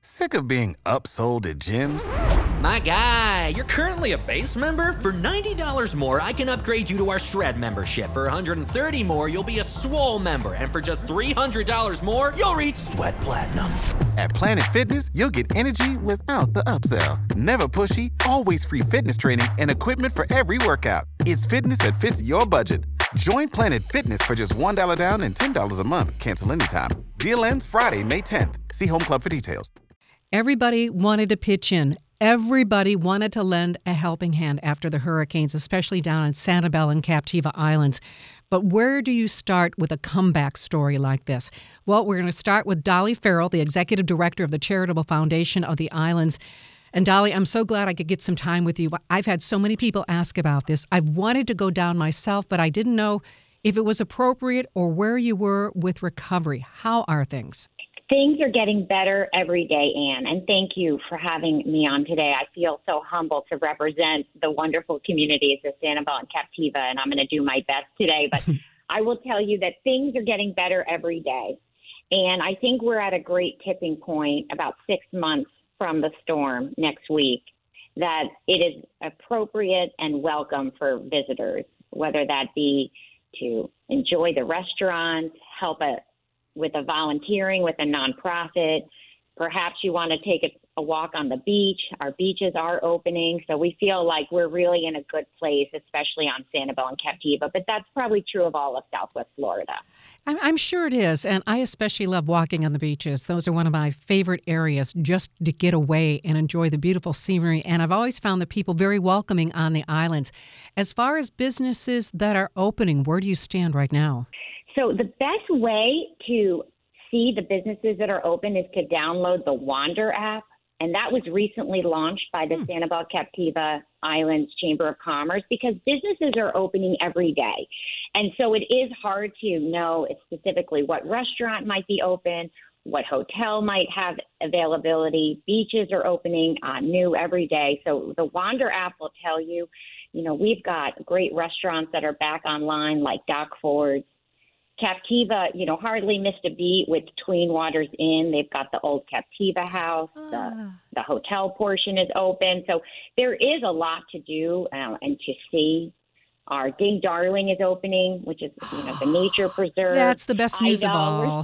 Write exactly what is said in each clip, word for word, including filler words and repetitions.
Sick of being upsold at gyms? My guy, you're currently a base member? For ninety dollars more, I can upgrade you to our Shred membership. For one hundred thirty dollars more, you'll be a Swole member. And for just three hundred dollars more, you'll reach Sweat Platinum. At Planet Fitness, you'll get energy without the upsell. Never pushy, always free fitness training and equipment for every workout. It's fitness that fits your budget. Join Planet Fitness for just one dollar down and ten dollars a month. Cancel anytime. Deal ends Friday, May tenth. See Home Club for details. Everybody wanted to pitch in. Everybody wanted to lend a helping hand after the hurricanes, especially down in Sanibel and Captiva Islands. But where do you start with a comeback story like this? Well, we're going to start with Dolly Farrell, the executive director of the Charitable Foundation of the Islands. And Dolly, I'm so glad I could get some time with you. I've had so many people ask about this. I've wanted to go down myself, but I didn't know if it was appropriate or where you were with recovery. How are things? Things are getting better every day, Ann, and thank you for having me on today. I feel so humbled to represent the wonderful communities of Sanibel and Captiva, and I'm going to do my best today. But I will tell you that things are getting better every day, and I think we're at a great tipping point about six months from the storm next week, that it is appropriate and welcome for visitors, whether that be to enjoy the restaurants, help a with a volunteering with a nonprofit. Perhaps you want to take a, a walk on the beach. Our beaches are opening, so we feel like we're really in a good place, especially on Sanibel and Captiva. But that's probably true of all of Southwest Florida. I'm, I'm sure it is, and I especially love walking on the beaches. Those are one of my favorite areas just to get away and enjoy the beautiful scenery. And I've always found the people very welcoming on the islands. As far as businesses that are opening, where do you stand right now? So the best way to see the businesses that are open is to download the Wander app. And that was recently launched by the hmm. Sanibel Captiva Islands Chamber of Commerce, because businesses are opening every day. And so it is hard to know specifically what restaurant might be open, what hotel might have availability. Beaches are opening uh, new every day. So the Wander app will tell you, you know, we've got great restaurants that are back online like Doc Ford's. Captiva, you know, hardly missed a beat with Tween Waters Inn. They've got the old Captiva house. Uh. The, the hotel portion is open. So there is a lot to do uh, and to see. Our Dig Darling is opening, which is, you know, the nature preserve. That's the best news of all.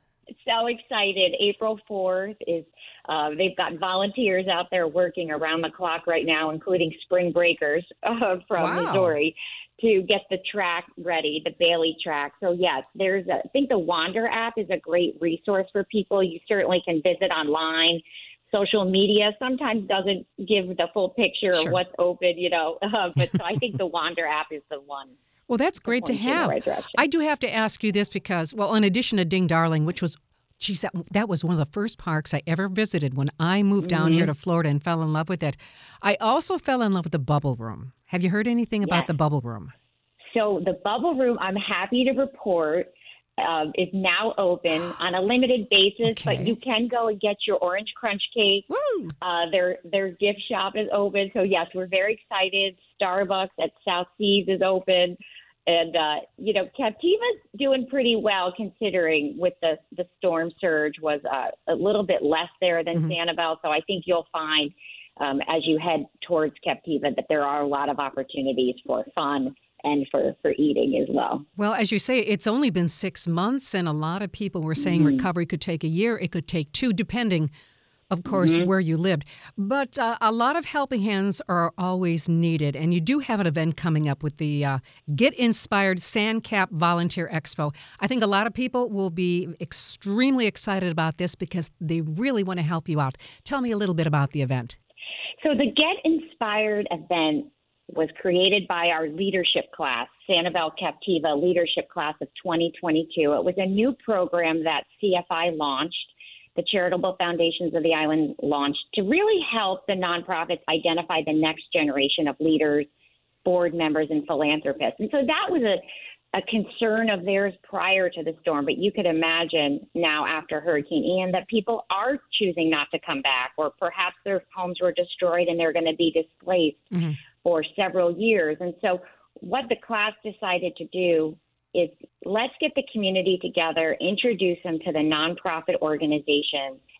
So excited. April fourth is, uh, they've got volunteers out there working around the clock right now, including spring breakers uh, from wow. Missouri, to get the track ready, the Bailey track. So, yes, there's a, I think the Wander app is a great resource for people. You certainly can visit online. Social media sometimes doesn't give the full picture sure. of what's open, you know. Uh, but so I think the Wander app is the one. Well, that's great to have. Right I do have to ask you this because, well, in addition to Ding Darling, which was, geez, that, that was one of the first parks I ever visited when I moved down mm-hmm. here to Florida and fell in love with it. I also fell in love with the Bubble Room. Have you heard anything about yes. the Bubble Room? So the Bubble Room, I'm happy to report, uh, is now open on a limited basis, okay. but you can go and get your Orange Crunch cake. Woo! Uh, their their gift shop is open. So, yes, we're very excited. Starbucks at South Seas is open. And, uh, you know, Captiva's doing pretty well considering with the, the storm surge was uh, a little bit less there than mm-hmm. Sanibel. So I think you'll find um, as you head towards Captiva that there are a lot of opportunities for fun and for, for eating as well. Well, as you say, it's only been six months, and a lot of people were saying mm-hmm. recovery could take a year. It could take two, depending, of course, mm-hmm. where you lived. But uh, a lot of helping hands are always needed, and you do have an event coming up with the uh, Get Inspired SanCap Volunteer Expo. I think a lot of people will be extremely excited about this because they really want to help you out. Tell me a little bit about the event. So the Get Inspired event was created by our leadership class, Sanibel Captiva Leadership Class of twenty twenty-two. It was a new program that C F I launched, the Charitable Foundations of the Island launched, to really help the nonprofits identify the next generation of leaders, board members, and philanthropists. And so that was a, a concern of theirs prior to the storm. But you could imagine now after Hurricane Ian that people are choosing not to come back, or perhaps their homes were destroyed and they're going to be displaced mm-hmm. for several years. And so what the class decided to do is let's get the community together, introduce them to the nonprofit organizations,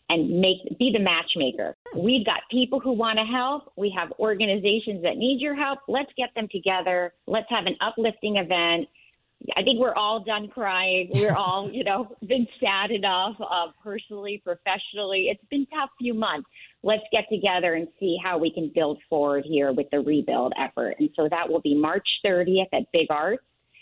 and make be the matchmaker. We've got people who want to help. We have organizations that need your help. Let's get them together. Let's have an uplifting event. I think we're all done crying. We're all, you know, been sad enough uh, personally, professionally. It's been a tough few months. Let's get together and see how we can build forward here with the rebuild effort. And so that will be March thirtieth at Big Arts.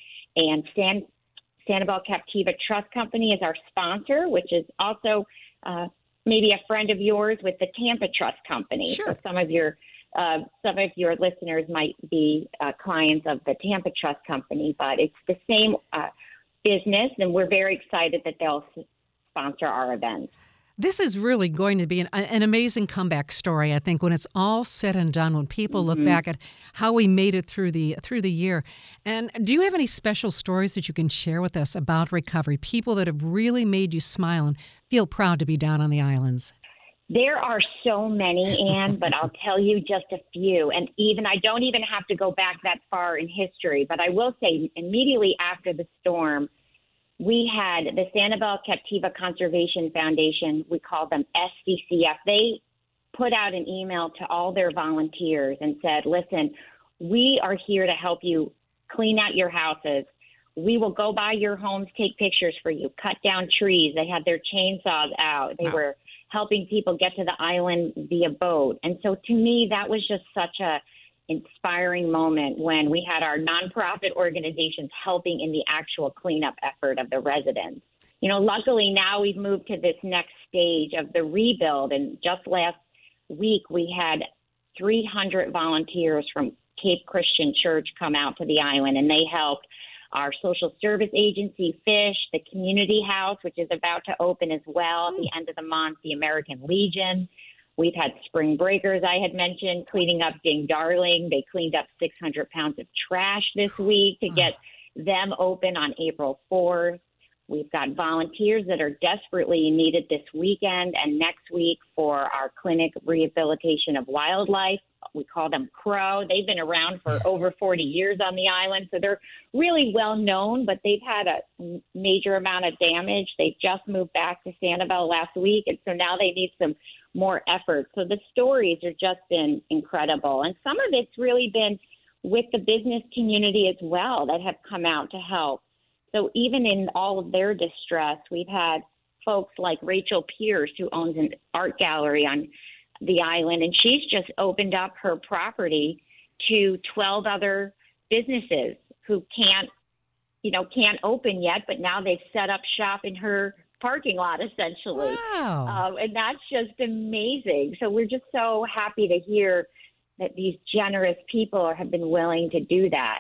And San, Sanibel Captiva Trust Company is our sponsor, which is also uh, maybe a friend of yours with the Tampa Trust Company. Sure. So some of your Uh, some of your listeners might be uh, clients of the Tampa Trust Company, but it's the same uh, business, and we're very excited that they'll s- sponsor our events. This is really going to be an, an amazing comeback story, I think, when it's all said and done, when people Mm-hmm. look back at how we made it through the through the year. And do you have any special stories that you can share with us about recovery, people that have really made you smile and feel proud to be down on the islands? There are so many, Anne, but I'll tell you just a few. And even I don't even have to go back that far in history, but I will say immediately after the storm, we had the Sanibel Captiva Conservation Foundation. We call them S C C F. They put out an email to all their volunteers and said, listen, we are here to help you clean out your houses. We will go by your homes, take pictures for you, cut down trees. They had their chainsaws out. They Wow. were helping people get to the island via boat. And so to me, that was just such a inspiring moment when we had our nonprofit organizations helping in the actual cleanup effort of the residents. You know, luckily now we've moved to this next stage of the rebuild. And just last week, we had three hundred volunteers from Cape Christian Church come out to the island, and they helped our social service agency, FISH, the Community House, which is about to open as well at the end of the month, the American Legion. We've had spring breakers, I had mentioned, cleaning up Ding Darling. They cleaned up six hundred pounds of trash this week to get them open on April fourth. We've got volunteers that are desperately needed this weekend and next week for our clinic rehabilitation of wildlife. We call them Crow. They've been around for over forty years on the island, so they're really well known, but they've had a major amount of damage. They just moved back to Sanibel last week, and so now they need some more effort. So the stories have just been incredible, and some of it's really been with the business community as well that have come out to help. So even in all of their distress, we've had folks like Rachel Pierce, who owns an art gallery on the island, and she's just opened up her property to twelve other businesses who can't, you know, can't open yet, but now they've set up shop in her parking lot, essentially. Wow. Um, and that's just amazing. So we're just so happy to hear that these generous people have been willing to do that.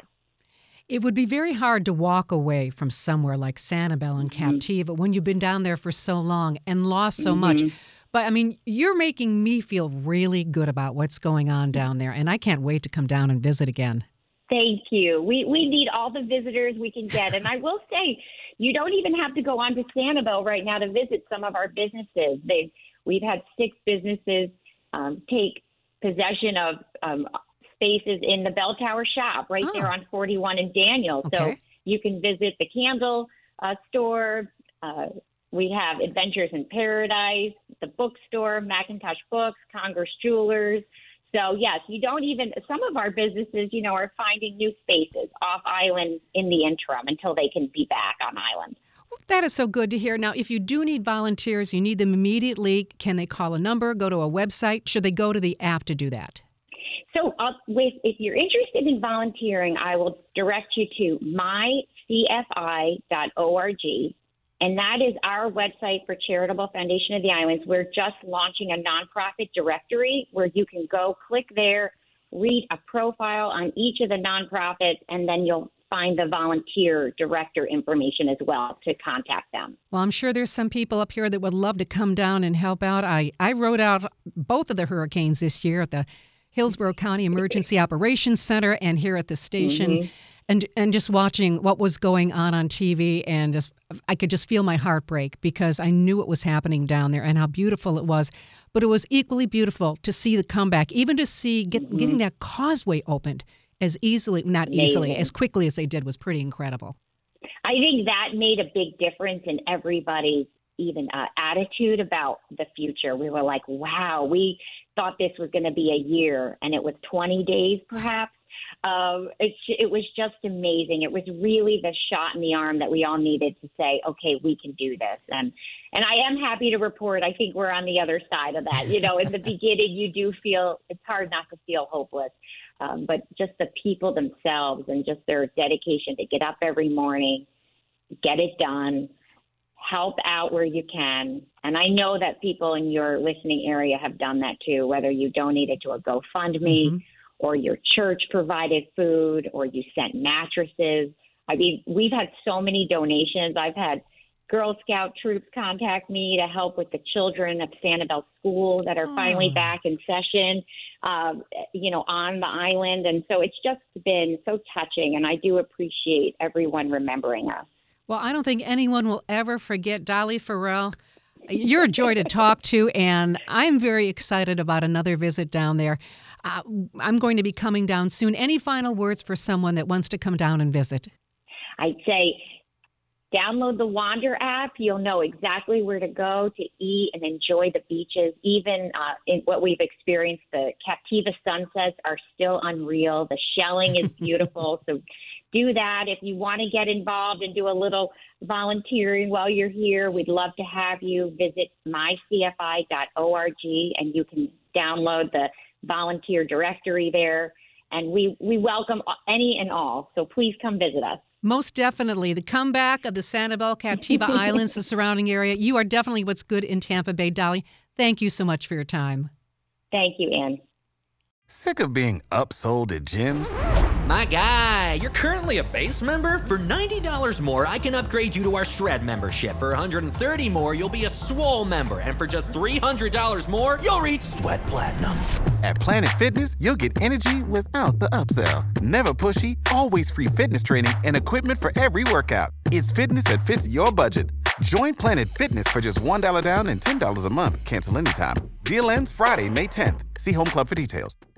It would be very hard to walk away from somewhere like Sanibel and Mm-hmm. Captiva when you've been down there for so long and lost so Mm-hmm. much. But, I mean, you're making me feel really good about what's going on down there, and I can't wait to come down and visit again. Thank you. We we need all the visitors we can get. And I will say, you don't even have to go on to Sanibel right now to visit some of our businesses. They've, we've had six businesses um, take possession of um, spaces in the Bell Tower shop right Oh. there on forty-one in Daniel. So Okay. you can visit the candle uh, store. Uh, we have Adventures in Paradise, the bookstore, Macintosh Books, Congress Jewelers. So, yes, you don't even – some of our businesses, you know, are finding new spaces off island in the interim until they can be back on island. That is so good to hear. Now, if you do need volunteers, you need them immediately. Can they call a number, go to a website? Should they go to the app to do that? So uh, with, if you're interested in volunteering, I will direct you to my c f i dot org, and that is our website for Charitable Foundation of the Islands. We're just launching a nonprofit directory where you can go, click there, read a profile on each of the nonprofits, and then you'll find the volunteer director information as well to contact them. Well, I'm sure there's some people up here that would love to come down and help out. I, I wrote out both of the hurricanes this year at the Hillsborough County Emergency Operations Center and here at the station. Mm-hmm. And and just watching what was going on on T V, and just I could just feel my heart break because I knew what was happening down there and how beautiful it was. But it was equally beautiful to see the comeback, even to see get, mm-hmm. getting that causeway opened as easily, not Amazing. easily, as quickly as they did was pretty incredible. I think that made a big difference in everybody's even uh, attitude about the future. We were like, wow, we thought this was going to be a year, and it was twenty days perhaps. Um, it, it was just amazing. It was really the shot in the arm that we all needed to say, okay, we can do this. And and I am happy to report, I think we're on the other side of that. You know, in the beginning, you do feel, it's hard not to feel hopeless. Um, but just the people themselves and just their dedication to get up every morning, get it done, help out where you can. And I know that people in your listening area have done that too, whether you donated to a GoFundMe, mm-hmm. or your church provided food, or you sent mattresses. I mean, we've had so many donations. I've had Girl Scout troops contact me to help with the children at Sanibel School that are oh. finally back in session, uh, you know, on the island. And so it's just been so touching, and I do appreciate everyone remembering us. Well, I don't think anyone will ever forget Dolly Farrell. You're a joy to talk to, and I'm very excited about another visit down there. Uh, I'm going to be coming down soon. Any final words for someone that wants to come down and visit? I'd say download the Wander app. You'll know exactly where to go to eat and enjoy the beaches. Even uh, in what we've experienced, the Captiva sunsets are still unreal. The shelling is beautiful. So do that. If you want to get involved and do a little volunteering while you're here, we'd love to have you. Visit my c f i dot org, and you can download the volunteer directory there. And we, we welcome any and all. So please come visit us. Most definitely. The comeback of the Sanibel, Captiva Islands, the surrounding area. You are definitely what's good in Tampa Bay. Dolly, thank you so much for your time. Thank you, Ann. Sick of being upsold at gyms? My guy, you're currently a base member? For ninety dollars more, I can upgrade you to our Shred membership. For one hundred thirty dollars more, you'll be a Swole member. And for just three hundred dollars more, you'll reach Sweat Platinum. At Planet Fitness, you'll get energy without the upsell. Never pushy, always free fitness training and equipment for every workout. It's fitness that fits your budget. Join Planet Fitness for just one dollar down and ten dollars a month. Cancel anytime. Deal ends Friday, May tenth. See Home Club for details.